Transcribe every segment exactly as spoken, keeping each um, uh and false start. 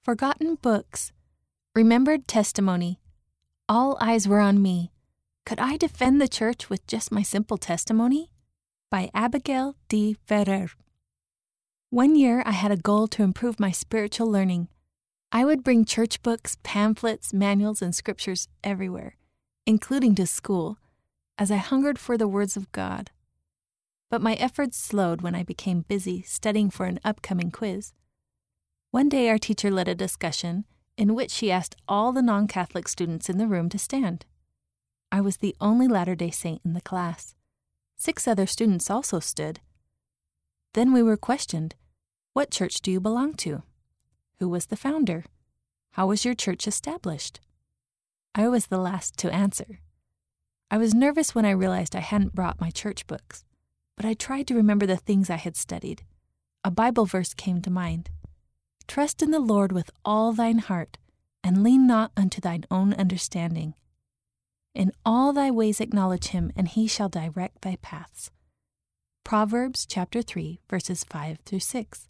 Forgotten Books, Remembered Testimony. All eyes were on me. Could I defend the church with just my simple testimony? By Abigail D. Ferrer. One year I had a goal to improve my spiritual learning. I would bring church books, pamphlets, manuals, and scriptures everywhere, including to school, as I hungered for the words of God. But my efforts slowed when I became busy studying for an upcoming quiz. One day our teacher led a discussion in which she asked all the non-Catholic students in the room to stand. I was the only Latter-day Saint in the class. Six other students also stood. Then we were questioned, "What church do you belong to? Who was the founder? How was your church established?" I was the last to answer. I was nervous when I realized I hadn't brought my church books, but I tried to remember the things I had studied. A Bible verse came to mind. "Trust in the Lord with all thine heart, and lean not unto thine own understanding. In all thy ways acknowledge him, and he shall direct thy paths." Proverbs chapter three, verses five through six.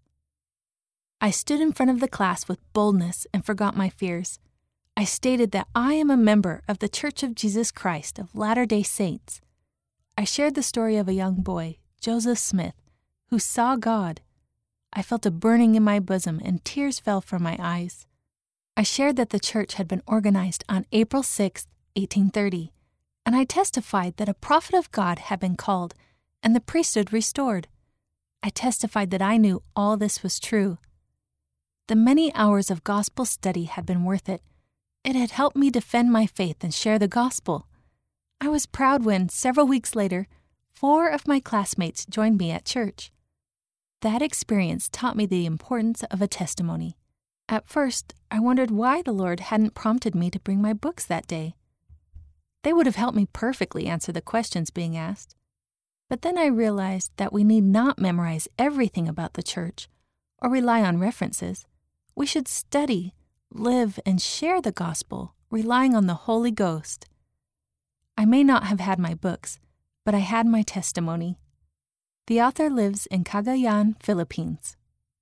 I stood in front of the class with boldness and forgot my fears. I stated that I am a member of the Church of Jesus Christ of Latter-day Saints. I shared the story of a young boy, Joseph Smith, who saw God. I felt a burning in my bosom and tears fell from my eyes. I shared that the church had been organized on April sixth, eighteen thirty, and I testified that a prophet of God had been called and the priesthood restored. I testified that I knew all this was true. The many hours of gospel study had been worth it. It had helped me defend my faith and share the gospel. I was proud when, several weeks later, four of my classmates joined me at church. That experience taught me the importance of a testimony. At first, I wondered why the Lord hadn't prompted me to bring my books that day. They would have helped me perfectly answer the questions being asked. But then I realized that we need not memorize everything about the church or rely on references. We should study, live, and share the gospel, relying on the Holy Ghost. I may not have had my books, but I had my testimony. The author lives in Cagayan, Philippines.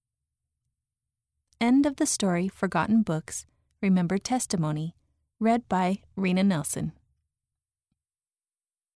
End of the story, Forgotten Books, Remembered Testimony, read by Rena Nelson.